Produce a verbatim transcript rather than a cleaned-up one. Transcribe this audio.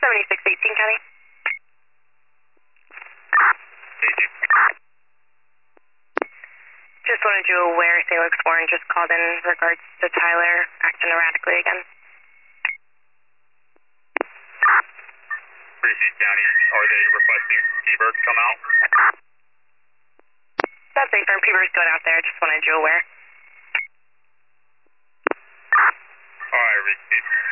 seventy-six eighteen, County. Just wanted you aware, Salix Warren just called in regards to Tyler acting erratically again. Appreciate County. Are they requesting P-Bird come out? That's safe for P-Bird's going out there. Just wanted you aware. Alright, Reese.